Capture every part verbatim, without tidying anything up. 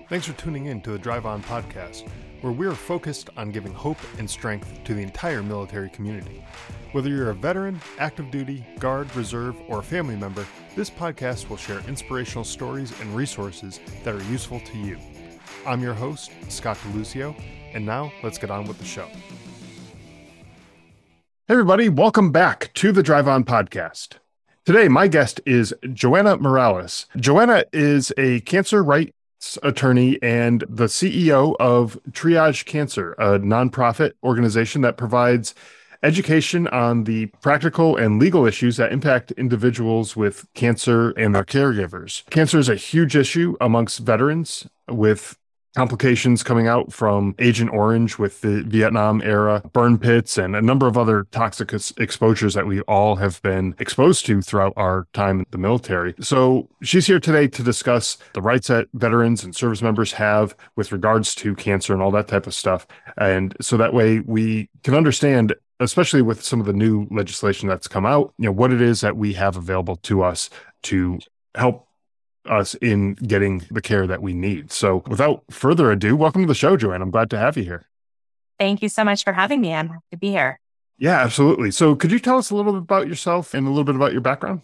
Thanks for tuning in to the Drive On podcast, where we are focused on giving hope and strength to the entire military community. Whether you're a veteran, active duty, guard, reserve, or a family member, this podcast will share inspirational stories and resources that are useful to you. I'm your host, Scott DeLucio, and now let's get on with the show. Hey everybody, welcome back to the Drive On podcast. Today, my guest is Joanna Morales. Joanna is a cancer rights attorney and the C E O of Triage Cancer, a nonprofit organization that provides education on the practical and legal issues that impact individuals with cancer and their caregivers. Cancer is a huge issue amongst veterans, with complications coming out from Agent Orange with the Vietnam era burn pits and a number of other toxic exposures that we all have been exposed to throughout our time in the military. So she's here today to discuss the rights that veterans and service members have with regards to cancer and all that type of stuff. And so that way we can understand, especially with some of the new legislation that's come out, you know, what it is that we have available to us to help us in getting the care that we need. So without further ado, welcome to the show, Joanne. I'm glad to have you here. Thank you so much for having me. I'm happy to be here. Yeah, absolutely. So could you tell us a little bit about yourself and a little bit about your background?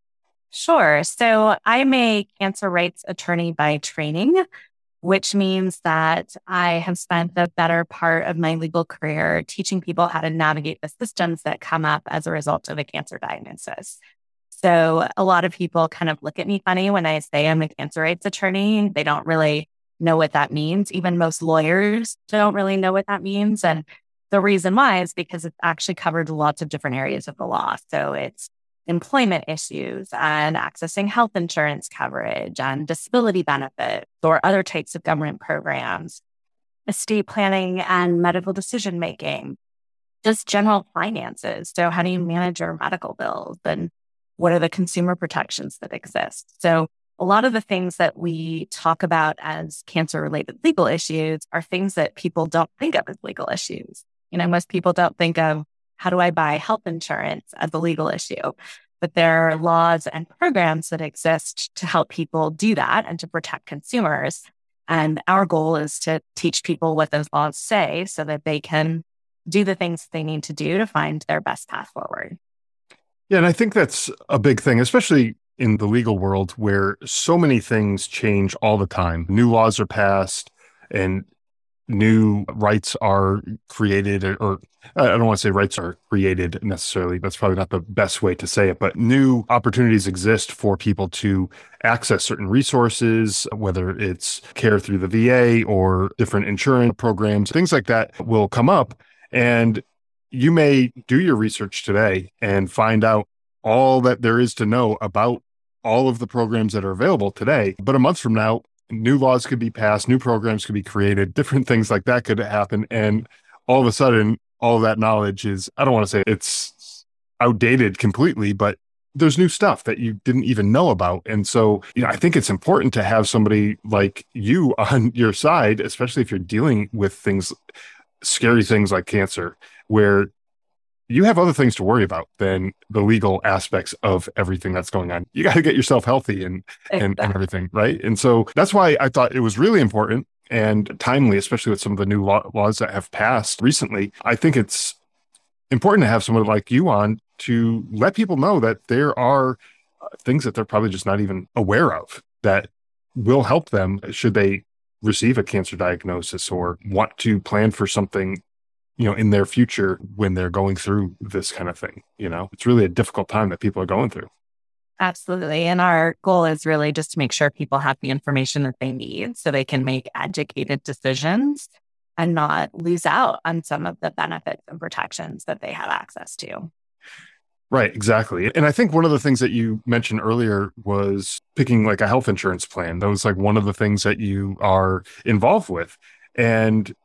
Sure. So I'm a cancer rights attorney by training, which means that I have spent the better part of my legal career teaching people how to navigate the systems that come up as a result of a cancer diagnosis. So a lot of people kind of look at me funny when I say I'm a cancer rights attorney. They don't really know what that means. Even most lawyers don't really know what that means. And the reason why is because it's actually covered lots of different areas of the law. So it's employment issues and accessing health insurance coverage and disability benefits or other types of government programs, estate planning and medical decision making, just general finances. So how do you manage your medical bills, and what are the consumer protections that exist? So a lot of the things that we talk about as cancer-related legal issues are things that people don't think of as legal issues. You know, most people don't think of, how do I buy health insurance as a legal issue? But there are laws and programs that exist to help people do that and to protect consumers. And our goal is to teach people what those laws say so that they can do the things they need to do to find their best path forward. Yeah, and I think that's a big thing, especially in the legal world where so many things change all the time. New laws are passed and new rights are created, or, or I don't want to say rights are created necessarily. That's probably not the best way to say it, but new opportunities exist for people to access certain resources, whether it's care through the V A or different insurance programs, things like that will come up. And you may do your research today and find out all that there is to know about all of the programs that are available today. But a month from now, new laws could be passed, new programs could be created, different things like that could happen. And all of a sudden, all of that knowledge is, I don't want to say it's outdated completely, but there's new stuff that you didn't even know about. And so, you know, I think it's important to have somebody like you on your side, especially if you're dealing with things, scary things like cancer, where you have other things to worry about than the legal aspects of everything that's going on. You got to get yourself healthy and, exactly. and, and everything, right? And so that's why I thought it was really important and timely, especially with some of the new law- laws that have passed recently. I think it's important to have someone like you on to let people know that there are things that they're probably just not even aware of that will help them should they receive a cancer diagnosis or want to plan for something, you know, in their future when they're going through this kind of thing. You know, it's really a difficult time that people are going through. Absolutely. And our goal is really just to make sure people have the information that they need so they can make educated decisions and not lose out on some of the benefits and protections that they have access to. Right, exactly. And I think one of the things that you mentioned earlier was picking like a health insurance plan. That was like one of the things that you are involved with. And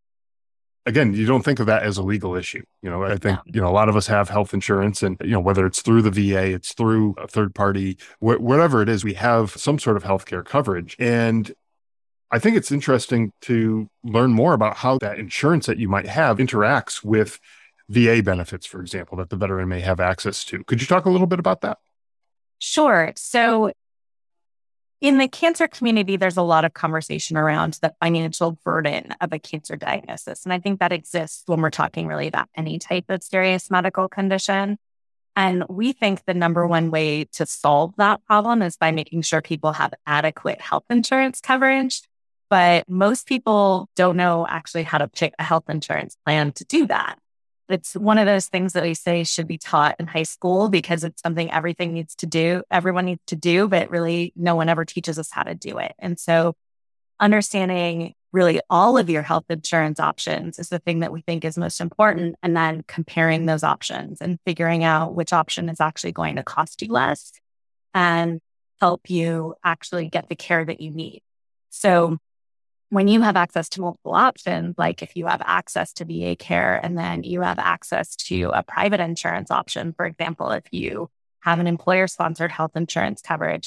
again, you don't think of that as a legal issue. You know, I think, you know, a lot of us have health insurance and, you know, whether it's through the V A, it's through a third party, wh- whatever it is, we have some sort of healthcare coverage. And I think it's interesting to learn more about how that insurance that you might have interacts with V A benefits, for example, that the veteran may have access to. Could you talk a little bit about that? Sure. So In the cancer community, there's a lot of conversation around the financial burden of a cancer diagnosis. And I think that exists when we're talking really about any type of serious medical condition. And we think the number one way to solve that problem is by making sure people have adequate health insurance coverage. But most people don't know actually how to pick a health insurance plan to do that. It's one of those things that we say should be taught in high school because it's something everything needs to do, everyone needs to do, but really no one ever teaches us how to do it. And so understanding really all of your health insurance options is the thing that we think is most important. And then comparing those options and figuring out which option is actually going to cost you less and help you actually get the care that you need. So when you have access to multiple options, like if you have access to V A care and then you have access to a private insurance option, for example, if you have an employer-sponsored health insurance coverage,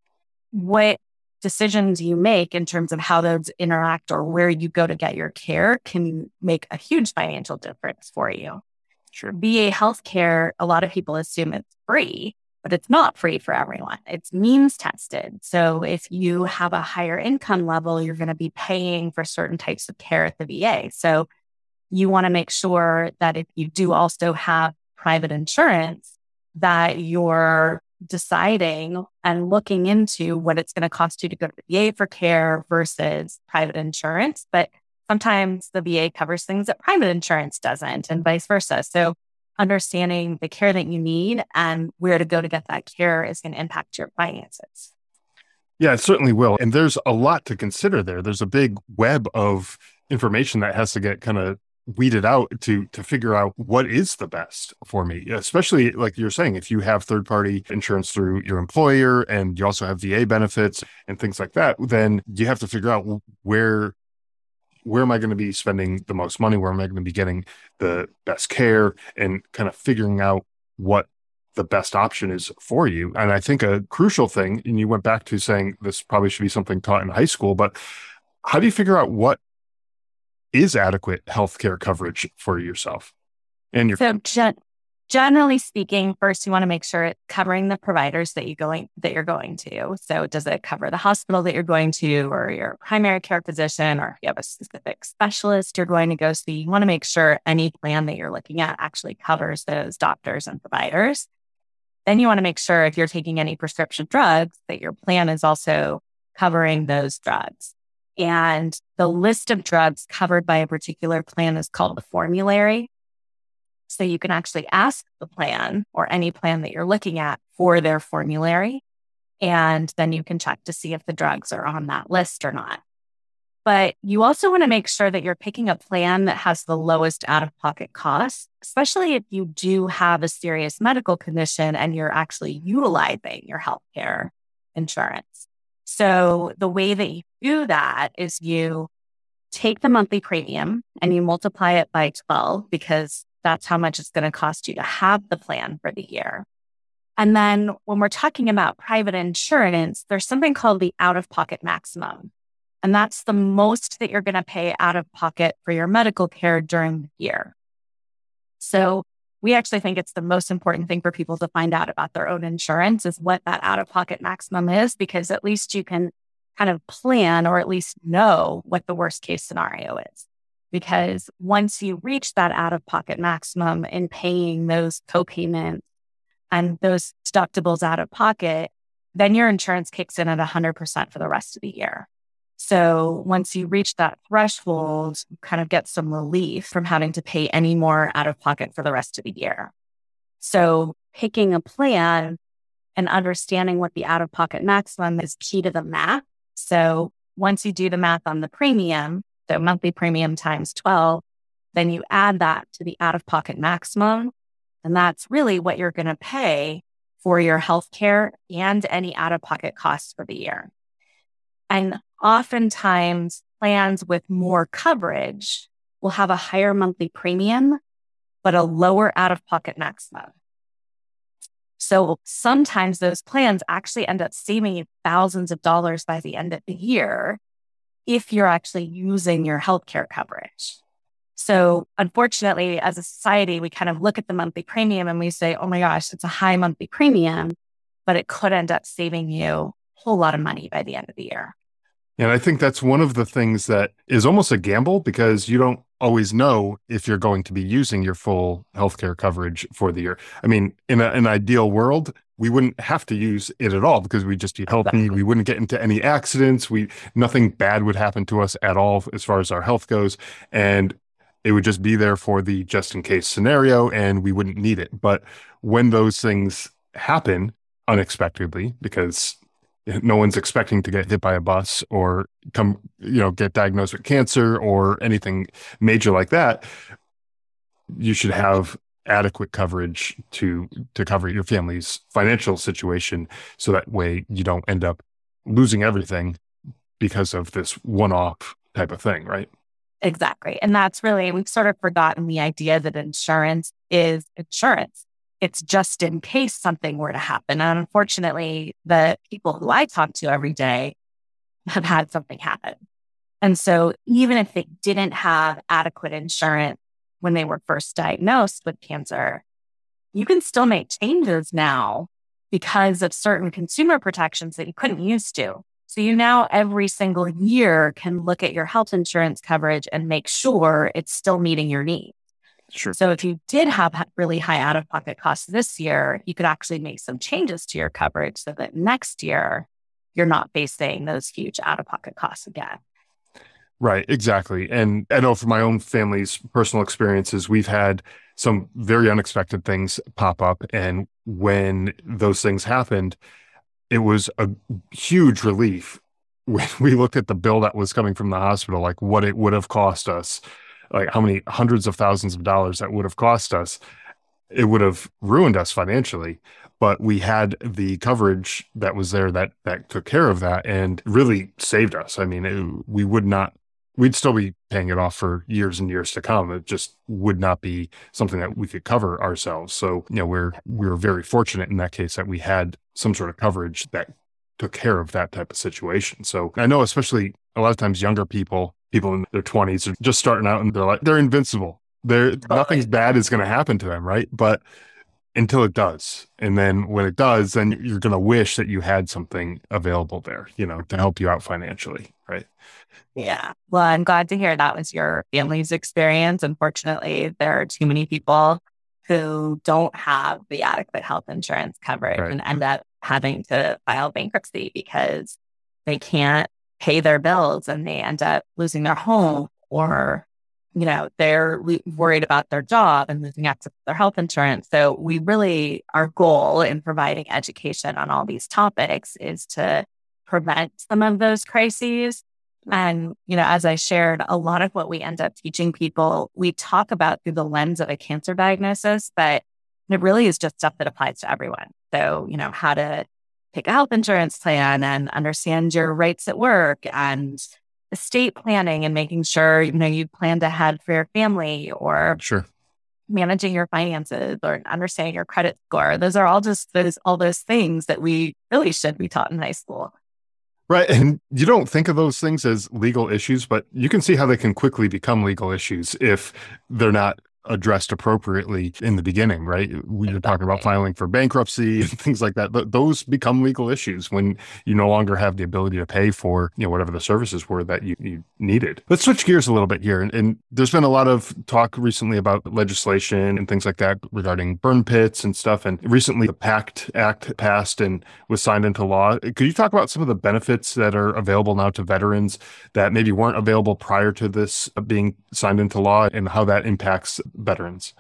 what decisions you make in terms of how those interact or where you go to get your care can make a huge financial difference for you. Sure. V A healthcare, a lot of people assume it's free, but it's not free for everyone. It's means tested. So if you have a higher income level, you're going to be paying for certain types of care at the V A. So you want to make sure that if you do also have private insurance, that you're deciding and looking into what it's going to cost you to go to the V A for care versus private insurance. But sometimes the V A covers things that private insurance doesn't and vice versa. So understanding the care that you need and where to go to get that care is going to impact your finances. Yeah, it certainly will. And there's a lot to consider there. There's a big web of information that has to get kind of weeded out to to figure out what is the best for me, especially like you're saying, if you have third-party insurance through your employer and you also have V A benefits and things like that, then you have to figure out where where am I going to be spending the most money? Where am I going to be getting the best care and kind of figuring out what the best option is for you. And I think a crucial thing, and you went back to saying this probably should be something taught in high school, but how do you figure out what is adequate healthcare coverage for yourself and your so gen- generally speaking, first you want to make sure it's covering the providers that you going that you're going to. So does it cover the hospital that you're going to, or your primary care physician, or if you have a specific specialist you're going to go see? You want to make sure any plan that you're looking at actually covers those doctors and providers. Then you want to make sure if you're taking any prescription drugs that your plan is also covering those drugs. And the list of drugs covered by a particular plan is called a formulary. So you can actually ask the plan or any plan that you're looking at for their formulary. And then you can check to see if the drugs are on that list or not. But you also want to make sure that you're picking a plan that has the lowest out-of-pocket costs, especially if you do have a serious medical condition and you're actually utilizing your healthcare insurance. So the way that you do that is you take the monthly premium and you multiply it by twelve because that's how much it's going to cost you to have the plan for the year. And then when we're talking about private insurance, there's something called the out-of-pocket maximum. And that's the most that you're going to pay out of pocket for your medical care during the year. So we actually think it's the most important thing for people to find out about their own insurance is what that out-of-pocket maximum is, because at least you can kind of plan or at least know what the worst case scenario is. Because once you reach that out-of-pocket maximum in paying those co-payments and those deductibles out of pocket, then your insurance kicks in at one hundred percent for the rest of the year. So once you reach that threshold, you kind of get some relief from having to pay any more out of pocket for the rest of the year. So picking a plan and understanding what the out-of-pocket maximum is key to the math. So once you do the math on the premium, so monthly premium times twelve, then you add that to the out-of-pocket maximum. And that's really what you're going to pay for your healthcare and any out-of-pocket costs for the year. And oftentimes, plans with more coverage will have a higher monthly premium, but a lower out-of-pocket maximum. So sometimes those plans actually end up saving you thousands of dollars by the end of the year if you're actually using your healthcare coverage. So unfortunately, as a society, we kind of look at the monthly premium and we say, oh my gosh, it's a high monthly premium, but it could end up saving you whole lot of money by the end of the year. And I think that's one of the things that is almost a gamble because you don't always know if you're going to be using your full healthcare coverage for the year. I mean, in a, an ideal world, we wouldn't have to use it at all because we'd just be healthy. Exactly. We wouldn't get into any accidents. We nothing bad would happen to us at all as far as our health goes. And it would just be there for the just in case scenario and we wouldn't need it. But when those things happen unexpectedly, because no one's expecting to get hit by a bus or come, you know, get diagnosed with cancer or anything major like that, you should have adequate coverage to to cover your family's financial situation. So that way you don't end up losing everything because of this one-off type of thing, right? Exactly. And that's really, we've sort of forgotten the idea that insurance is insurance. It's just in case something were to happen. And unfortunately, the people who I talk to every day have had something happen. And so even if they didn't have adequate insurance when they were first diagnosed with cancer, you can still make changes now because of certain consumer protections that you couldn't used to. So you now every single year can look at your health insurance coverage and make sure it's still meeting your needs. Sure. So if you did have really high out-of-pocket costs this year, you could actually make some changes to your coverage so that next year you're not facing those huge out-of-pocket costs again. Right, exactly. And I know from my own family's personal experiences, we've had some very unexpected things pop up. And when those things happened, it was a huge relief when we looked at the bill that was coming from the hospital, like what it would have cost us. Like how many hundreds of thousands of dollars that would have cost us. It would have ruined us financially, but we had the coverage that was there that that took care of that and really saved us. I mean, it, we would not, we'd still be paying it off for years and years to come. It just would not be something that we could cover ourselves. So, you know, we're we were very fortunate in that case that we had some sort of coverage that took care of that type of situation. So I know, especially a lot of times younger people, people in their twenties are just starting out and they're like, they're invincible. They're totally. Nothing's bad is going to happen to them, right? But until it does. And then when it does, then you're going to wish that you had something available there, you know, to help you out financially, right? Yeah. Well, I'm glad to hear that was your family's experience. Unfortunately, there are too many people who don't have the adequate health insurance coverage right. and end up having to file bankruptcy because they can't pay their bills and they end up losing their home or, you know, they're worried about their job and losing access to their health insurance. So we really, our goal in providing education on all these topics is to prevent some of those crises. And, you know, as I shared, a lot of what we end up teaching people, we talk about through the lens of a cancer diagnosis, but it really is just stuff that applies to everyone. So, you know, how to pick a health insurance plan and understand your rights at work and estate planning and making sure, you know, you planned ahead for your family or sure. managing your finances or understanding your credit score. Those are all just those, all those things that we really should be taught in high school. Right. And you don't think of those things as legal issues, but you can see how they can quickly become legal issues if they're not addressed appropriately in the beginning, right? We were talking about filing for bankruptcy and things like that. But those become legal issues when you no longer have the ability to pay for, you know, whatever the services were that you, you needed. Let's switch gears a little bit here. And, and there's been a lot of talk recently about legislation and things like that regarding burn pits and stuff. And recently the PACT Act passed and was signed into law. Could you talk about some of the benefits that are available now to veterans that maybe weren't available prior to this being signed into law and how that impacts veterans?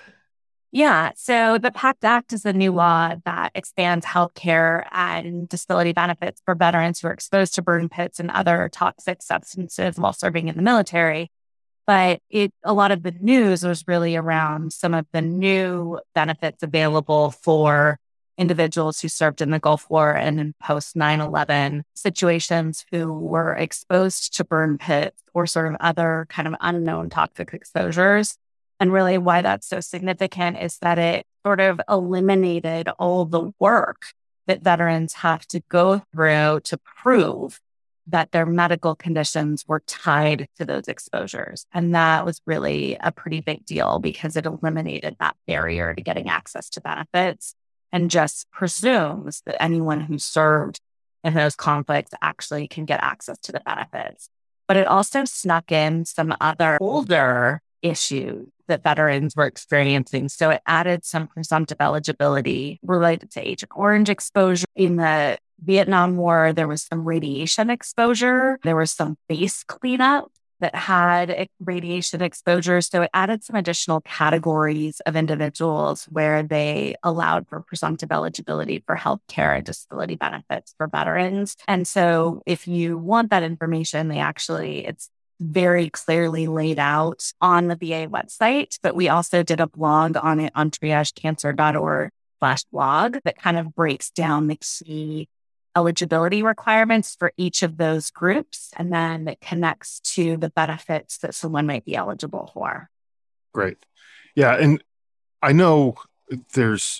Yeah. So the PACT Act is a new law that expands healthcare and disability benefits for veterans who are exposed to burn pits and other toxic substances while serving in the military. But it, a lot of the news was really around some of the new benefits available for individuals who served in the Gulf War and in post nine eleven situations who were exposed to burn pits or sort of other kind of unknown toxic exposures. And really why that's so significant is that it sort of eliminated all the work that veterans have to go through to prove that their medical conditions were tied to those exposures. And that was really a pretty big deal because it eliminated that barrier to getting access to benefits and just presumes that anyone who served in those conflicts actually can get access to the benefits. But it also snuck in some other older issues that veterans were experiencing. So it added some presumptive eligibility related to Agent Orange exposure. In the Vietnam War, there was some radiation exposure. There was some base cleanup that had radiation exposure. So it added some additional categories of individuals where they allowed for presumptive eligibility for healthcare and disability benefits for veterans. And so if you want that information, they actually, it's very clearly laid out on the V A website, but we also did a blog on it on triagecancer.org slash blog that kind of breaks down the key eligibility requirements for each of those groups, and then it connects to the benefits that someone might be eligible for. Great. Yeah. And I know there's,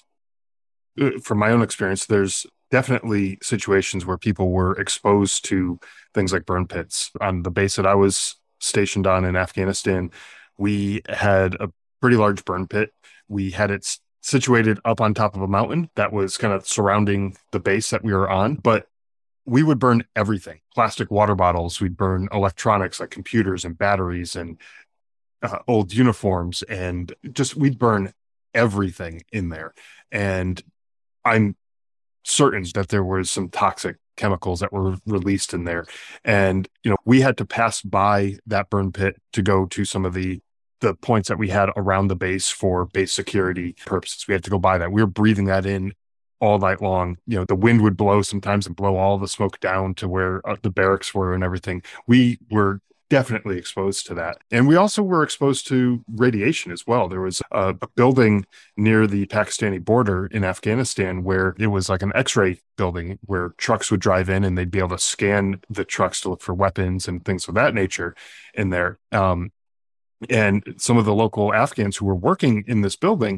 from my own experience, there's definitely situations where people were exposed to things like burn pits. On the base that I was stationed on in Afghanistan, we had a pretty large burn pit. We had it situated up on top of a mountain that was kind of surrounding the base that we were on. But we would burn everything, plastic water bottles. We'd burn electronics like computers and batteries and uh, old uniforms. And just, we'd burn everything in there. And I'm certain that there was some toxic chemicals that were released in there. And, you know, we had to pass by that burn pit to go to some of the the points that we had around the base for base security purposes. We had to go by that. We were breathing that in all night long. You know, the wind would blow sometimes and blow all the smoke down to where uh, the barracks were and everything. We were definitely exposed to that. And we also were exposed to radiation as well. There was a, a building near the Pakistani border in Afghanistan where it was like an X-ray building where trucks would drive in and they'd be able to scan the trucks to look for weapons and things of that nature in there. Um, And some of the local Afghans who were working in this building,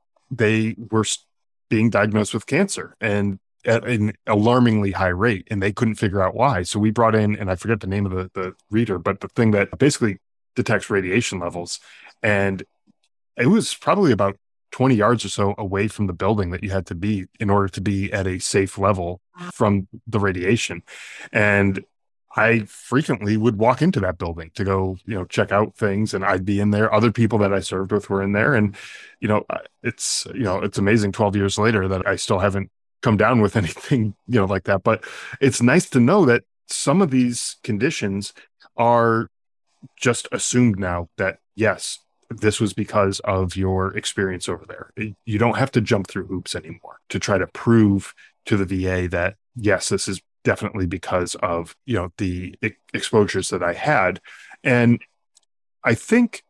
they were being diagnosed with cancer and at an alarmingly high rate, and they couldn't figure out why. So we brought in, and I forget the name of the, the reader, but the thing that basically detects radiation levels. And it was probably about twenty yards or so away from the building that you had to be in order to be at a safe level from the radiation. And I frequently would walk into that building to go, you know, check out things, and I'd be in there. Other people that I served with were in there. And, you know, it's, you know, it's amazing twelve years later that I still haven't come down with anything, you know, like that. But it's nice to know that some of these conditions are just assumed now that, yes, this was because of your experience over there. You don't have to jump through hoops anymore to try to prove to the V A that, yes, this is definitely because of, you know, the e- exposures that I had. And I think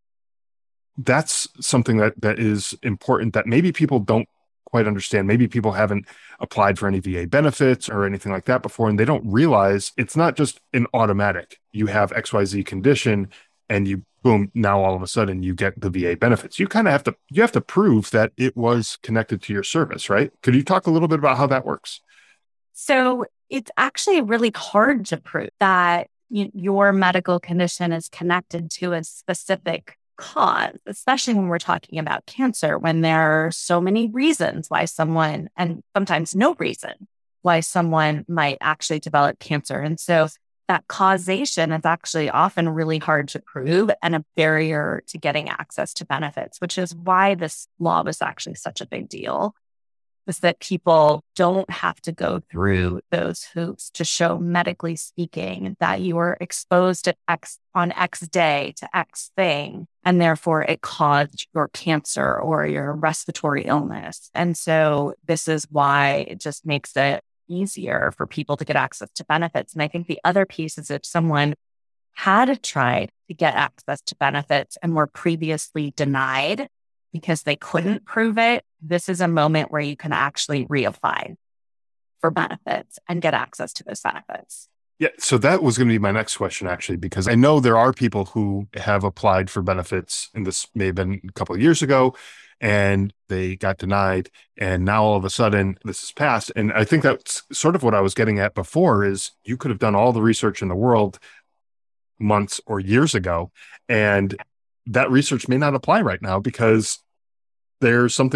that's something that, that is important that maybe people don't quite understand. Maybe people haven't applied for any V A benefits or anything like that before, and they don't realize it's not just an automatic. You have X Y Z condition and you, boom, now all of a sudden you get the V A benefits. You kind of have to, you have to prove that it was connected to your service, right? Could you talk a little bit about how that works? So it's actually really hard to prove that y- your medical condition is connected to a specific cause, especially when we're talking about cancer, when there are so many reasons why someone, and sometimes no reason, why someone might actually develop cancer. And so that causation is actually often really hard to prove and a barrier to getting access to benefits, which is why this law was actually such a big deal. Is that people don't have to go through those hoops to show, medically speaking, that you were exposed to X on X day to X thing, and therefore it caused your cancer or your respiratory illness. And so this is why it just makes it easier for people to get access to benefits. And I think the other piece is if someone had tried to get access to benefits and were previously denied because they couldn't prove it, this is a moment where you can actually reapply for benefits and get access to those benefits. Yeah, so that was going to be my next question, actually, because I know there are people who have applied for benefits, and this may have been a couple of years ago, and they got denied, and now all of a sudden this is passed. And I think that's sort of what I was getting at before is you could have done all the research in the world months or years ago, and that research may not apply right now because there's something new.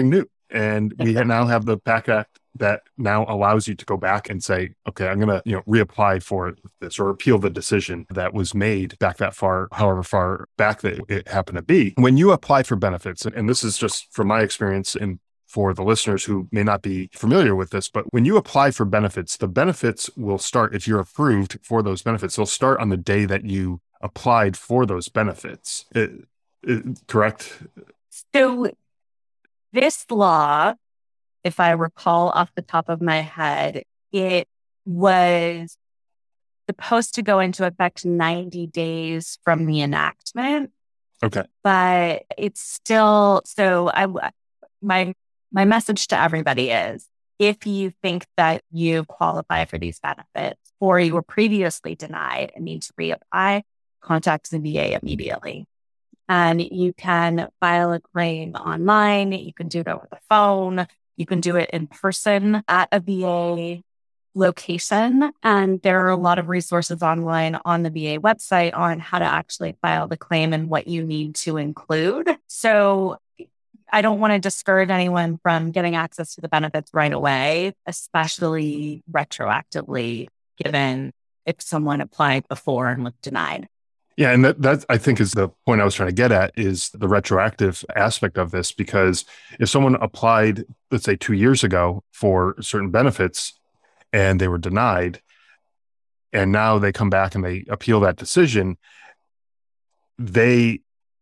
And we now have the PACT Act that now allows you to go back and say, okay, I'm going to, you know, reapply for this or appeal the decision that was made back that far, however far back that it happened to be. When you apply for benefits, and this is just from my experience and for the listeners who may not be familiar with this, but when you apply for benefits, the benefits will start, if you're approved for those benefits, they'll start on the day that you applied for those benefits. It, it, correct? So this law, if I recall off the top of my head, it was supposed to go into effect ninety days from the enactment. Okay. But it's still, so I, my, my message to everybody is, if you think that you qualify for these benefits or you were previously denied and need to reapply, contact the V A immediately. And you can file a claim online. You can do it over the phone. You can do it in person at a V A location. And there are a lot of resources online on the V A website on how to actually file the claim and what you need to include. So I don't want to discourage anyone from getting access to the benefits right away, especially retroactively, given if someone applied before and was denied. Yeah, and that, that I think is the point I was trying to get at, is the retroactive aspect of this, because if someone applied, let's say two years ago for certain benefits and they were denied, and now they come back and they appeal that decision, they,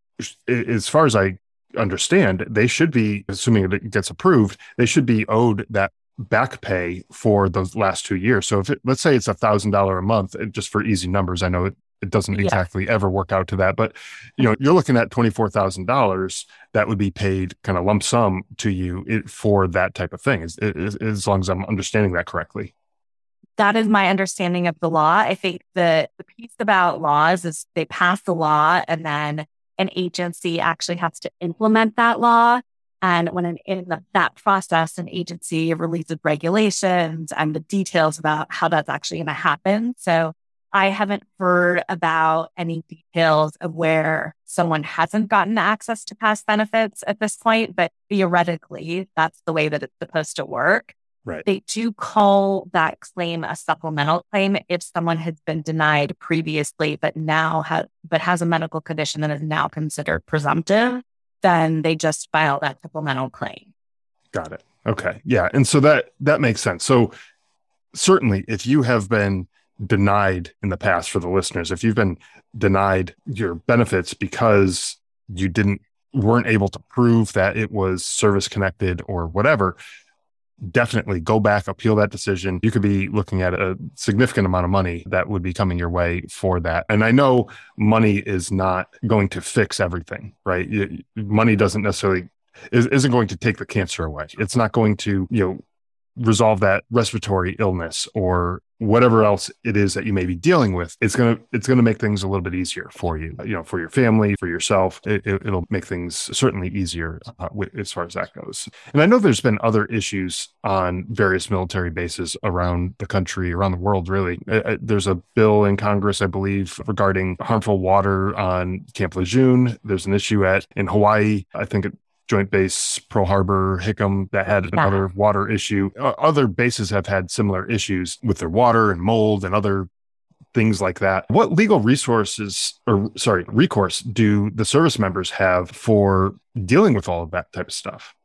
as far as I understand, they should be, assuming it gets approved, they should be owed that back pay for those last two years. So if it, let's say it's a thousand dollar a month, just for easy numbers, I know it, it doesn't exactly yeah. ever work out to that, but you know, you're looking at twenty-four thousand dollars that would be paid kind of lump sum to you for that type of thing, as, as, as long as I'm understanding that correctly. That is my understanding of the law. I think the, the piece about laws is they pass the law and then an agency actually has to implement that law. And when an, in the, that process, an agency releases regulations and the details about how that's actually going to happen. So I haven't heard about any details of where someone hasn't gotten access to past benefits at this point, but theoretically, that's the way that it's supposed to work. Right. They do call that claim a supplemental claim if someone has been denied previously, but now has but has a medical condition that is now considered presumptive. Then they just file that supplemental claim. Got it. Okay. Yeah, and so that that makes sense. So certainly, if you have been denied in the past, for the listeners, if you've been denied your benefits because you didn't weren't able to prove that it was service connected or whatever, definitely go back, appeal that decision. You could be looking at a significant amount of money that would be coming your way for that. And I know money is not going to fix everything, right? Money doesn't necessarily isn't going to take the cancer away. It's not going to, you know, resolve that respiratory illness or whatever else it is that you may be dealing with. It's going to, it's going to make things a little bit easier for you, you know, for your family, for yourself. It, it, it'll make things certainly easier uh, with, as far as that goes. And I know there's been other issues on various military bases around the country, around the world, really. Uh, there's a bill in Congress, I believe, regarding harmful water on Camp Lejeune. There's an issue at, in Hawaii, I think it, Joint Base Pearl Harbor, Hickam, that had another yeah. water issue. Uh, other bases have had similar issues with their water and mold and other things like that. What legal resources, or sorry, recourse do the service members have for dealing with all of that type of stuff?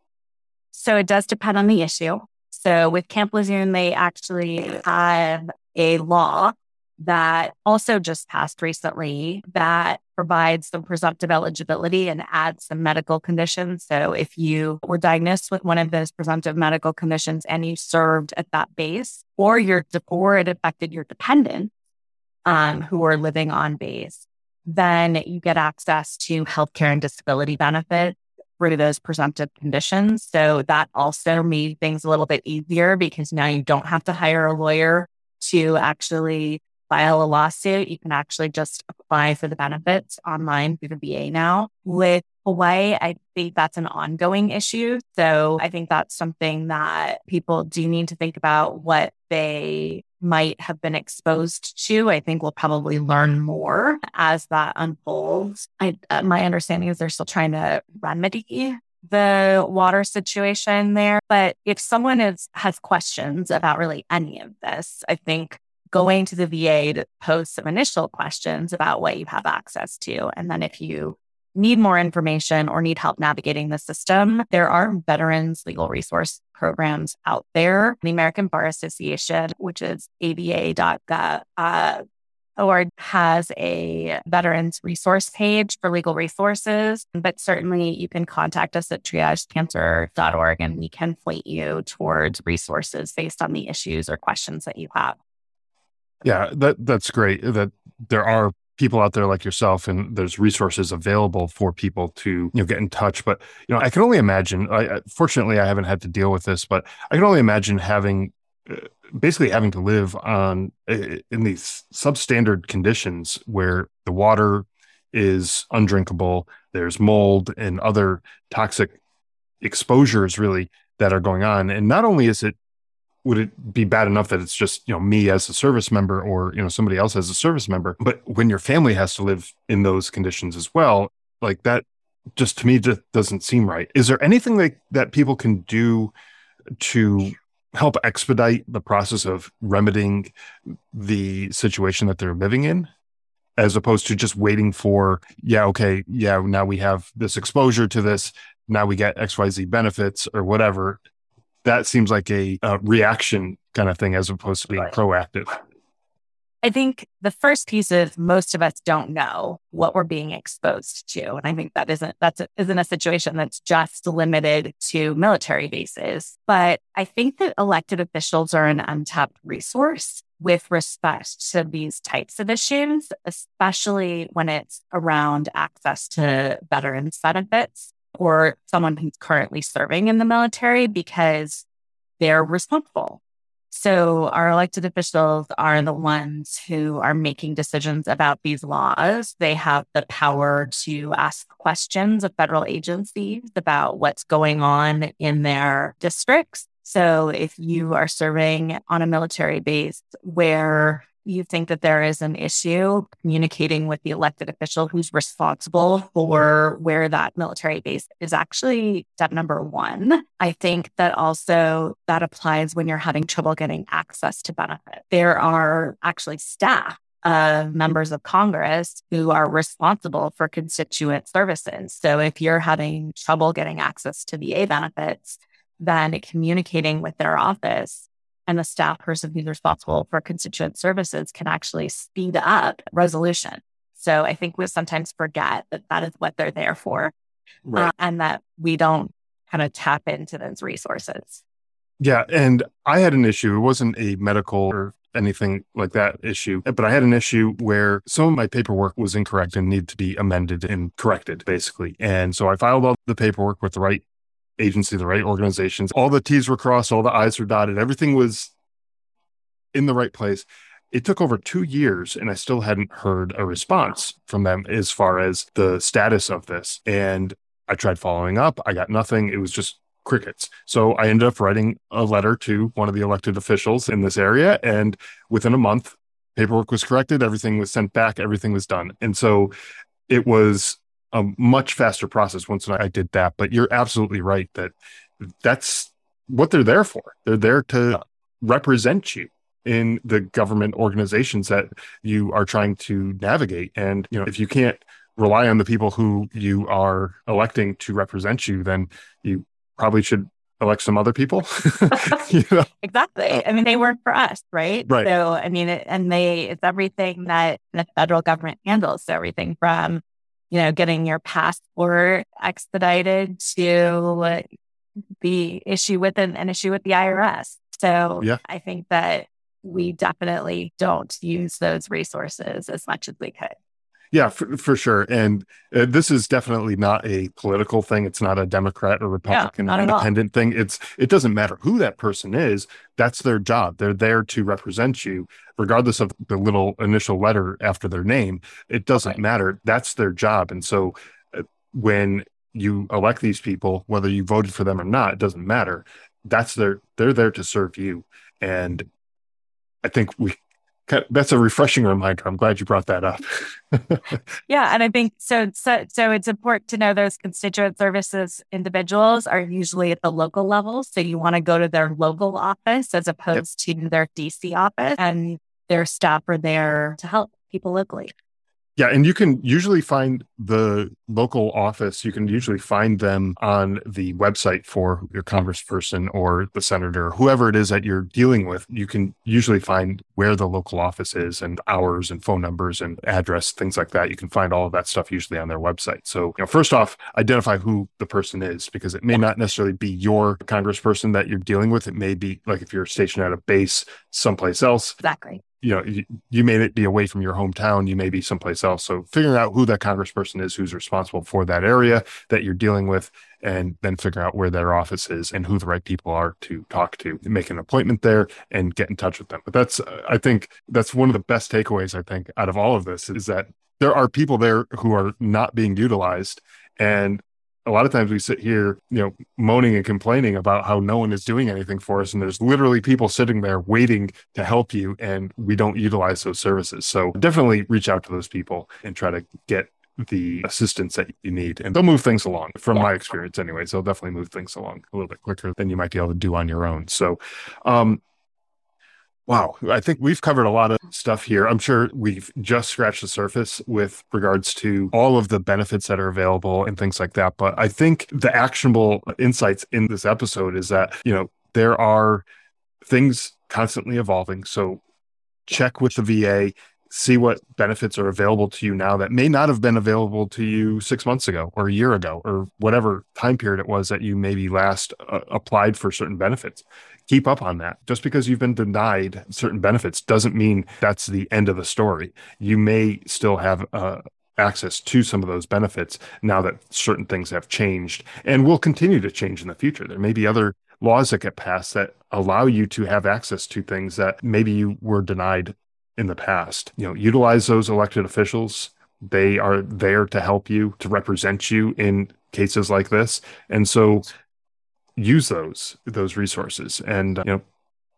So it does depend on the issue. So with Camp Lejeune, they actually have a law that also just passed recently that provides some presumptive eligibility and adds some medical conditions. So if you were diagnosed with one of those presumptive medical conditions and you served at that base, or you're or it affected your dependents um, who are living on base, then you get access to healthcare and disability benefits through those presumptive conditions. So that also made things a little bit easier because now you don't have to hire a lawyer to actually file a lawsuit. You can actually just apply for the benefits online through the V A now. With Hawaii, I think that's an ongoing issue. So I think that's something that people do need to think about what they might have been exposed to. I think we'll probably learn more as that unfolds. I, uh, my understanding is they're still trying to remedy the water situation there. But if someone is, has questions about really any of this, I think going to the V A to pose some initial questions about what you have access to. And then if you need more information or need help navigating the system, there are veterans legal resource programs out there. The American Bar Association, which is A B A dot gov, uh, or has a veterans resource page for legal resources. But certainly you can contact us at triage cancer dot org and we can point you towards resources based on the issues or questions that you have. Yeah, that that's great that there are people out there like yourself and there's resources available for people to, you know, get in touch. But, you know, I can only imagine, I, fortunately, I haven't had to deal with this, but I can only imagine having, uh, basically having to live on uh, in these substandard conditions where the water is undrinkable, there's mold and other toxic exposures really that are going on. And not only is it would it be bad enough that it's just, you know, me as a service member or, you know, somebody else as a service member, but when your family has to live in those conditions as well, like that just to me just doesn't seem right. Is there anything that, that people can do to help expedite the process of remedying the situation that they're living in, as opposed to just waiting for, yeah, okay, yeah, now we have this exposure to this, now we get X Y Z benefits or whatever? That seems like a, a reaction kind of thing as opposed to being Right. proactive. I think the first piece is most of us don't know what we're being exposed to. And I think that isn't, that's a, isn't a situation that's just limited to military bases. But I think that elected officials are an untapped resource with respect to these types of issues, especially when it's around access to veterans benefits or someone who's currently serving in the military, because they're responsible. So our elected officials are the ones who are making decisions about these laws. They have the power to ask questions of federal agencies about what's going on in their districts. So if you are serving on a military base where you think that there is an issue, communicating with the elected official who's responsible for where that military base is actually step number one. I think that also that applies when you're having trouble getting access to benefits. There are actually staff of members of Congress who are responsible for constituent services. So if you're having trouble getting access to V A benefits, then communicating with their office and the staff person who's responsible for constituent services can actually speed up resolution. So I think we sometimes forget that that is what they're there for, Right. uh, and that we don't kind of tap into those resources. Yeah. And I had an issue. It wasn't a medical or anything like that issue, but I had an issue where some of my paperwork was incorrect and needed to be amended and corrected, basically. And so I filed all the paperwork with the right agency, the right organizations. All the T's were crossed, all the I's were dotted. Everything was in the right place. It took over two years and I still hadn't heard a response from them as far as the status of this. And I tried following up. I got nothing. It was just crickets. So I ended up writing a letter to one of the elected officials in this area. And within a month, paperwork was corrected. Everything was sent back. Everything was done. And so it was a much faster process once I did that. But you're absolutely right that that's what they're there for. They're there to represent you in the government organizations that you are trying to navigate. And, you know, if you can't rely on the people who you are electing to represent you, then you probably should elect some other people. You know? Exactly. I mean, they work for us, right? Right. So, I mean, it, and they, it's everything that the federal government handles. So everything from, you know, getting your passport expedited to the issue with an, an issue with the I R S. So Yeah. I think that we definitely don't use those resources as much as we could. Yeah, for, for sure. And uh, this is definitely not a political thing. It's not a Democrat or Republican not or at all. independent thing. It's, it doesn't matter who that person is. That's their job. They're there to represent you, regardless of the little initial letter after their name. It doesn't Okay. matter. That's their job. And so uh, when you elect these people, whether you voted for them or not, it doesn't matter. That's their, they're there to serve you. And I think we That's a refreshing reminder. I'm glad you brought that up. Yeah. And I think so, so, so it's important to know those constituent services individuals are usually at the local level. So you want to go to their local office as opposed yep. to their D C office, and their staff are there to help people locally. Yeah, and you can usually find the local office, you can usually find them on the website for your congressperson or the senator, or whoever it is that you're dealing with. You can usually find where the local office is and hours and phone numbers and address, things like that. You can find all of that stuff usually on their website. So, you know, first off, identify who the person is, because it may not necessarily be your congressperson that you're dealing with. It may be like if you're stationed at a base someplace else. Exactly. You know, you, you may be away from your hometown, you may be someplace else. So figuring out who that congressperson is, who's responsible for that area that you're dealing with, and then figure out where their office is and who the right people are to talk to, make an appointment there and get in touch with them. But that's, I think that's one of the best takeaways, I think, out of all of this, is that there are people there who are not being utilized. And a lot of times we sit here, you know, moaning and complaining about how no one is doing anything for us. And there's literally people sitting there waiting to help you, and we don't utilize those services. So definitely reach out to those people and try to get the assistance that you need. And they'll move things along, from my experience anyways. They'll definitely move things along a little bit quicker than you might be able to do on your own. So, um, wow, I think we've covered a lot of stuff here. I'm sure we've just scratched the surface with regards to all of the benefits that are available and things like that. But I think the actionable insights in this episode is that, you know, there are things constantly evolving. So check with the V A, see what benefits are available to you now that may not have been available to you six months ago or a year ago or whatever time period it was that you maybe last uh, applied for certain benefits. Keep up on that. Just because you've been denied certain benefits doesn't mean that's the end of the story. You may still have uh, access to some of those benefits now that certain things have changed and will continue to change in the future. There may be other laws that get passed that allow you to have access to things that maybe you were denied in the past. You know, utilize those elected officials. They are there to help you, to represent you in cases like this. And so use those, those resources, and, you know,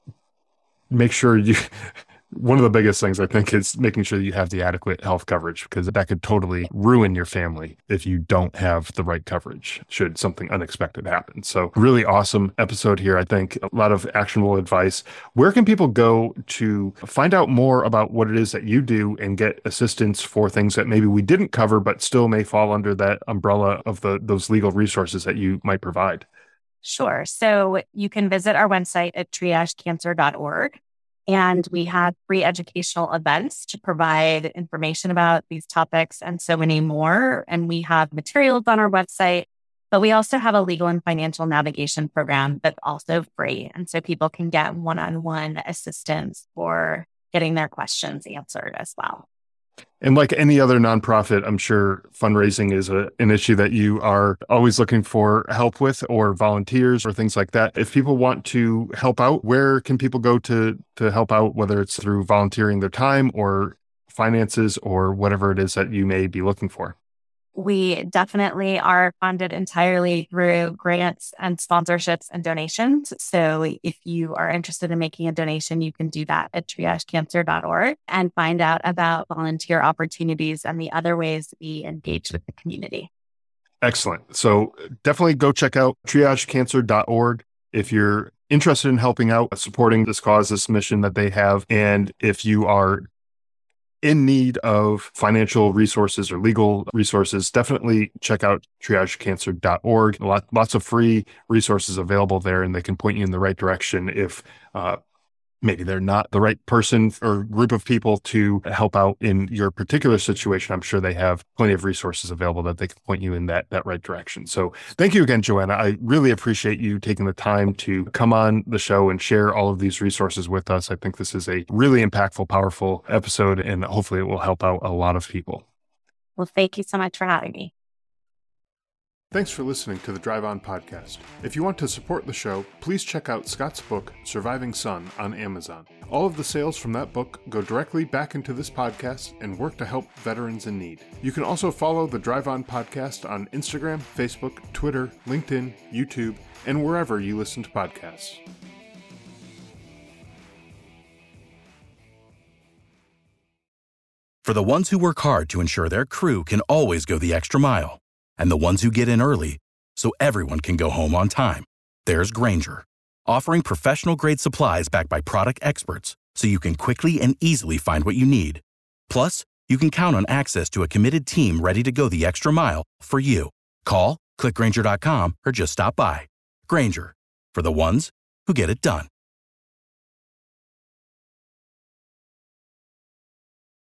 make sure you, one of the biggest things I think is making sure that you have the adequate health coverage, because that could totally ruin your family if you don't have the right coverage should something unexpected happen. So really awesome episode here. I think a lot of actionable advice. Where can people go to find out more about what it is that you do and get assistance for things that maybe we didn't cover, but still may fall under that umbrella of the those legal resources that you might provide? Sure. So you can visit our website at triage cancer dot org. And we have free educational events to provide information about these topics and so many more. And we have materials on our website, but we also have a legal and financial navigation program that's also free. And so people can get one-on-one assistance for getting their questions answered as well. And like any other nonprofit, I'm sure fundraising is a, an issue that you are always looking for help with, or volunteers or things like that. If people want to help out, where can people go to to help out, whether it's through volunteering their time or finances or whatever it is that you may be looking for? We definitely are funded entirely through grants and sponsorships and donations. So if you are interested in making a donation, you can do that at triage cancer dot org and find out about volunteer opportunities and the other ways we engage with the community. Excellent. So definitely go check out triage cancer dot org if you're interested in helping out, supporting this cause, this mission that they have. And if you are in need of financial resources or legal resources, definitely check out triage cancer dot org. Lot, lots of free resources available there, and they can point you in the right direction if uh, maybe they're not the right person or group of people to help out in your particular situation. I'm sure they have plenty of resources available that they can point you in that, that right direction. So thank you again, Joanna. I really appreciate you taking the time to come on the show and share all of these resources with us. I think this is a really impactful, powerful episode, and hopefully it will help out a lot of people. Well, thank you so much for having me. Thanks for listening to the Drive On Podcast. If you want to support the show, please check out Scott's book, Surviving Son, on Amazon. All of the sales from that book go directly back into this podcast and work to help veterans in need. You can also follow the Drive On Podcast on Instagram, Facebook, Twitter, LinkedIn, YouTube, and wherever you listen to podcasts. For the ones who work hard to ensure their crew can always go the extra mile, and the ones who get in early so everyone can go home on time, there's Grainger, offering professional-grade supplies backed by product experts so you can quickly and easily find what you need. Plus, you can count on access to a committed team ready to go the extra mile for you. Call, click Grainger dot com, or just stop by. Grainger, for the ones who get it done.